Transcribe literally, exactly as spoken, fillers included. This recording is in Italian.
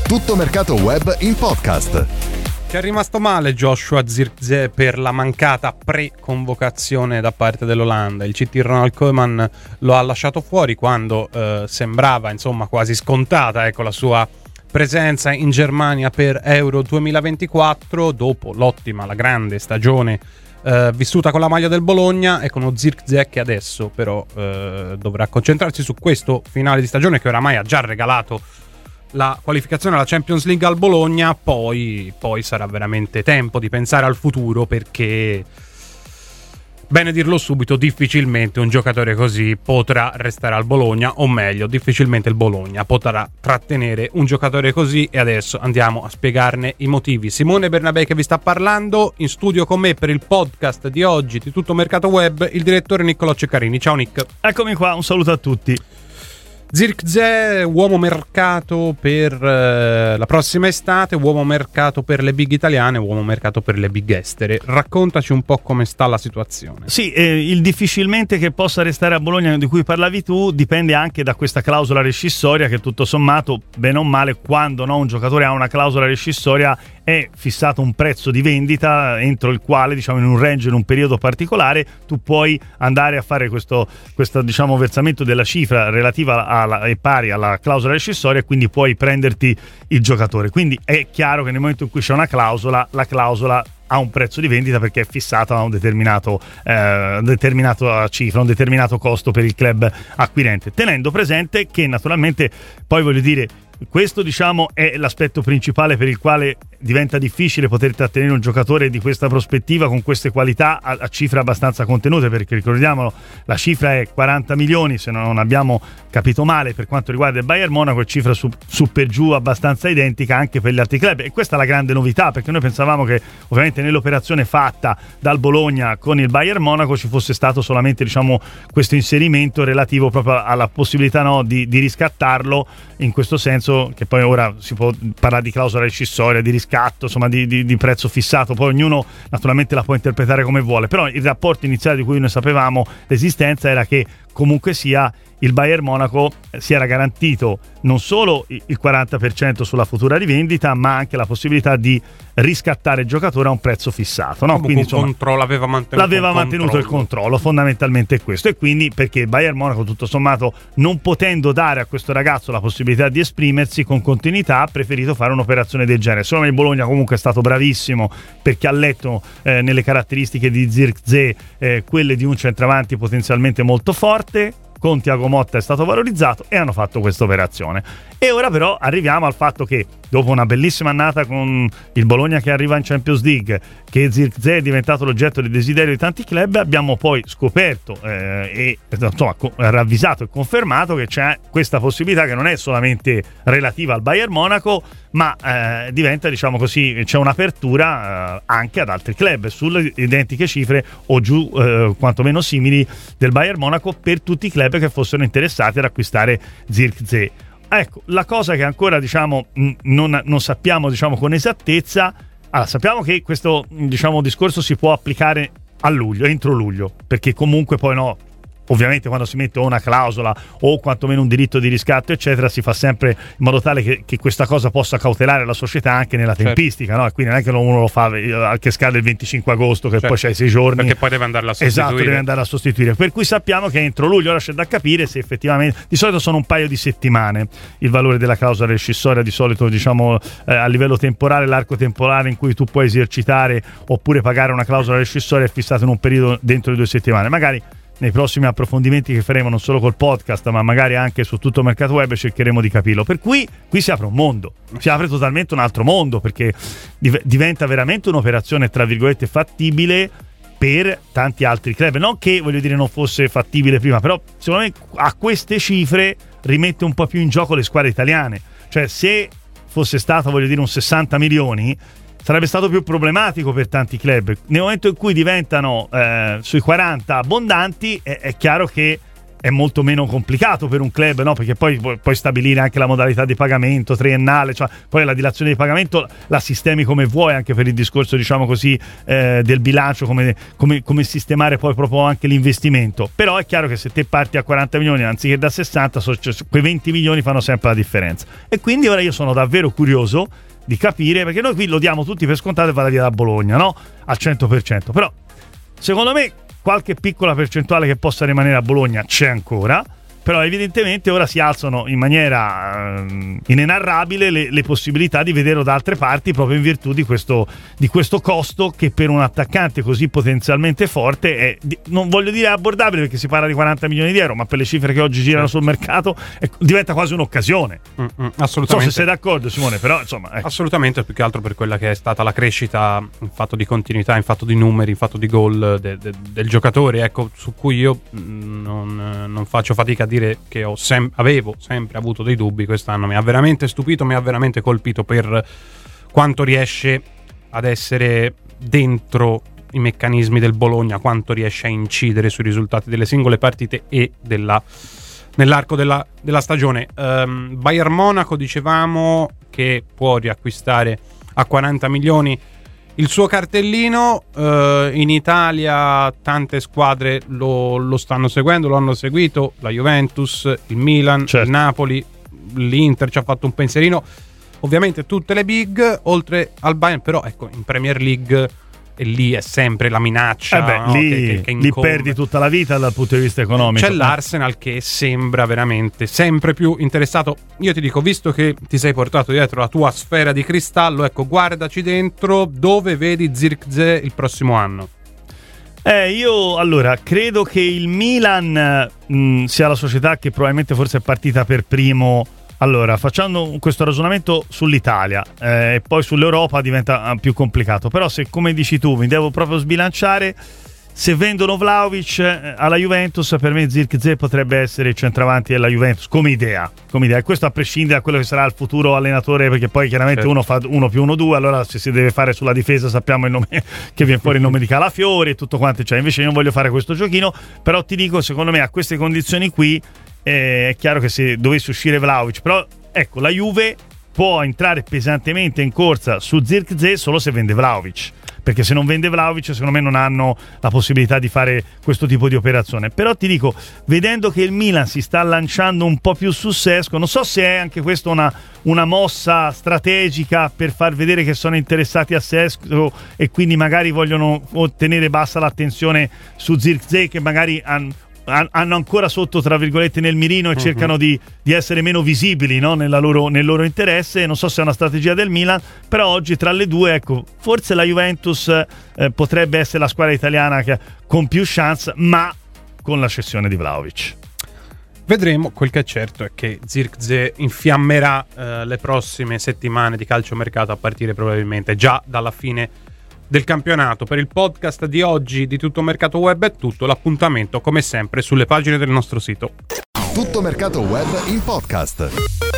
Tutto Mercato Web in podcast. Ci è rimasto male Joshua Zirkzee per la mancata pre-convocazione da parte dell'Olanda. Il C T Ronald Koeman lo ha lasciato fuori quando eh, sembrava insomma quasi scontata ecco, la sua presenza in Germania per Euro duemilaventiquattro, dopo l'ottima, la grande stagione Uh, vissuta con la maglia del Bologna, e con uno Zirkzee che adesso però uh, dovrà concentrarsi su questo finale di stagione che oramai ha già regalato la qualificazione alla Champions League al Bologna. Poi, poi sarà veramente tempo di pensare al futuro, perché, bene dirlo subito, difficilmente un giocatore così potrà restare al Bologna, o meglio, difficilmente il Bologna potrà trattenere un giocatore così, e adesso andiamo a spiegarne i motivi. Simone Bernabei che vi sta parlando, in studio con me per il podcast di oggi di Tutto Mercato Web, il direttore Niccolò Ceccarini. Ciao Nick. Eccomi qua, un saluto a tutti. Zirkzee, uomo mercato per eh, la prossima estate, uomo mercato per le big italiane, uomo mercato per le big estere. Raccontaci un po' come sta la situazione. Sì, eh, il difficilmente che possa restare a Bologna di cui parlavi tu dipende anche da questa clausola rescissoria che tutto sommato, bene o male, quando no, un giocatore ha una clausola rescissoria è fissato un prezzo di vendita entro il quale, diciamo, in un range, in un periodo particolare, tu puoi andare a fare questo, questo diciamo, versamento della cifra relativa alla, e pari alla clausola rescissoria, e quindi puoi prenderti il giocatore. Quindi è chiaro che nel momento in cui c'è una clausola, la clausola ha un prezzo di vendita perché è fissata a un determinato eh, determinato cifra, un determinato costo per il club acquirente, tenendo presente che naturalmente poi voglio dire questo diciamo è l'aspetto principale per il quale diventa difficile poter trattenere un giocatore di questa prospettiva con queste qualità a, a cifre abbastanza contenute, perché ricordiamolo, la cifra è quaranta milioni se non abbiamo capito male per quanto riguarda il Bayern Monaco, è cifra su, su per giù abbastanza identica anche per gli altri club, e questa è la grande novità, perché noi pensavamo che ovviamente nell'operazione fatta dal Bologna con il Bayern Monaco ci fosse stato solamente diciamo questo inserimento relativo proprio alla possibilità no, di, di riscattarlo, in questo senso che poi ora si può parlare di clausola rescissoria, di riscatto, insomma di, di, di prezzo fissato, poi ognuno naturalmente la può interpretare come vuole, però il rapporto iniziale di cui noi sapevamo l'esistenza era che comunque sia il Bayern Monaco si era garantito non solo il quaranta per cento sulla futura rivendita, ma anche la possibilità di riscattare il giocatore a un prezzo fissato, no? Quindi insomma controllo, aveva mantenuto, l'aveva mantenuto il controllo, fondamentalmente è questo, e quindi perché il Bayern Monaco tutto sommato, non potendo dare a questo ragazzo la possibilità di esprimersi con continuità, ha preferito fare un'operazione del genere. Secondo me il Bologna comunque è stato bravissimo, perché ha letto eh, nelle caratteristiche di Zirkzee eh, quelle di un centravanti potenzialmente molto forte, con Thiago Motta è stato valorizzato e hanno fatto questa operazione. E ora però arriviamo al fatto che dopo una bellissima annata con il Bologna che arriva in Champions League, che Zirkzee è diventato l'oggetto del desiderio di tanti club, abbiamo poi scoperto eh, e insomma ravvisato e confermato che c'è questa possibilità che non è solamente relativa al Bayern Monaco, ma eh, diventa, diciamo così, c'è un'apertura eh, anche ad altri club sulle identiche cifre o giù eh, quantomeno simili del Bayern Monaco, per tutti i club che fossero interessati ad acquistare Zirkzee. Ecco, la cosa che ancora diciamo non, non sappiamo diciamo con esattezza, allora, sappiamo che questo diciamo discorso si può applicare a luglio, entro luglio, perché comunque poi no, ovviamente quando si mette una clausola o quantomeno un diritto di riscatto eccetera, si fa sempre in modo tale che, che questa cosa possa cautelare la società anche nella tempistica, certo. No? E quindi non è che uno lo fa che scade il venticinque agosto, che certo. Poi c'hai sei giorni, perché poi deve andare a sostituire. Esatto, deve andare a sostituire, per cui sappiamo che entro luglio. Ora c'è da capire se effettivamente, di solito sono un paio di settimane il valore della clausola rescissoria, di solito diciamo eh, a livello temporale, l'arco temporale in cui tu puoi esercitare oppure pagare una clausola rescissoria è fissato in un periodo dentro le due settimane. Magari nei prossimi approfondimenti che faremo non solo col podcast ma magari anche su Tutto Mercato Web cercheremo di capirlo. Per cui qui si apre un mondo, si apre totalmente un altro mondo, perché div- diventa veramente un'operazione tra virgolette fattibile per tanti altri club, non che voglio dire non fosse fattibile prima, però secondo me a queste cifre rimette un po' più in gioco le squadre italiane. Cioè se fosse stato voglio dire un sessanta milioni sarebbe stato più problematico per tanti club. Nel momento in cui diventano eh, sui quaranta abbondanti è, è chiaro che è molto meno complicato per un club, no? Perché poi puoi stabilire anche la modalità di pagamento triennale, cioè poi la dilazione di pagamento la sistemi come vuoi, anche per il discorso, diciamo così, eh, del bilancio, come, come, come sistemare poi proprio anche l'investimento. Però è chiaro che se te parti a quaranta milioni anziché da sessanta, so, cioè, quei venti milioni fanno sempre la differenza. E quindi ora io sono davvero curioso di capire, perché noi qui lo diamo tutti per scontato e vada via da Bologna, no? Al cento per cento. Però secondo me qualche piccola percentuale che possa rimanere a Bologna c'è ancora, però evidentemente ora si alzano in maniera uh, inenarrabile le, le possibilità di vederlo da altre parti, proprio in virtù di questo, di questo costo che per un attaccante così potenzialmente forte è, non voglio dire abbordabile, perché si parla di quaranta milioni di euro, ma per le cifre che oggi girano sul mercato è, diventa quasi un'occasione. Mm-hmm, assolutamente. Non so se sei d'accordo, Simone, però insomma ecco. Assolutamente, più che altro per quella che è stata la crescita in fatto di continuità, in fatto di numeri, in fatto di gol de, de, del giocatore, ecco, su cui io non, non faccio fatica a dire che ho sem- avevo sempre avuto dei dubbi. Quest'anno mi ha veramente stupito, mi ha veramente colpito per quanto riesce ad essere dentro i meccanismi del Bologna, quanto riesce a incidere sui risultati delle singole partite e della, nell'arco della, della stagione. um, Bayern Monaco, dicevamo che può riacquistare a quaranta milioni il suo cartellino. uh, in Italia tante squadre lo, lo stanno seguendo, lo hanno seguito, la Juventus, il Milan, certo. Il Napoli, l'Inter ci ha fatto un pensierino, ovviamente tutte le big, oltre al Bayern. Però ecco, in Premier League, e lì è sempre la minaccia, eh beh, no? lì, che, che lì perdi tutta la vita dal punto di vista economico. C'è l'Arsenal che sembra veramente sempre più interessato. Io ti dico, visto che ti sei portato dietro la tua sfera di cristallo, ecco, guardaci dentro, dove vedi Zirkzee il prossimo anno? Eh, io allora credo che il Milan mh, sia la società che probabilmente forse è partita per primo. Allora, facendo questo ragionamento sull'Italia eh, e poi sull'Europa diventa più complicato. Però se, come dici tu, mi devo proprio sbilanciare, se vendono Vlahovic eh, alla Juventus, per me Zirkzee potrebbe essere il centravanti della Juventus come idea, come idea. E questo a prescindere da quello che sarà il futuro allenatore, perché poi chiaramente certo. Uno fa uno più uno due, allora se si deve fare sulla difesa sappiamo il nome che viene fuori, il nome di Calafiori e tutto quanto, cioè invece io non voglio fare questo giochino. Però ti dico, secondo me a queste condizioni qui è chiaro che se dovesse uscire Vlahovic, però ecco, la Juve può entrare pesantemente in corsa su Zirkzee solo se vende Vlahovic, perché se non vende Vlahovic secondo me non hanno la possibilità di fare questo tipo di operazione. Però ti dico, vedendo che il Milan si sta lanciando un po' più su Sesko, non so se è anche questa una, una mossa strategica per far vedere che sono interessati a Sesko e quindi magari vogliono tenere bassa l'attenzione su Zirkzee, che magari hanno hanno ancora sotto, tra virgolette, nel mirino e uh-huh. cercano di, di essere meno visibili, no? Nella loro, nel loro interesse. Non so se è una strategia del Milan, però oggi tra le due, ecco, forse la Juventus eh, potrebbe essere la squadra italiana che, con più chance, ma con la cessione di Vlahovic. Vedremo. Quel che è certo è che Zirkzee infiammerà eh, le prossime settimane di calciomercato, a partire probabilmente già dalla fine del campionato. Per il podcast di oggi di Tutto Mercato Web è tutto. L'appuntamento come sempre sulle pagine del nostro sito. Tutto Mercato Web in podcast.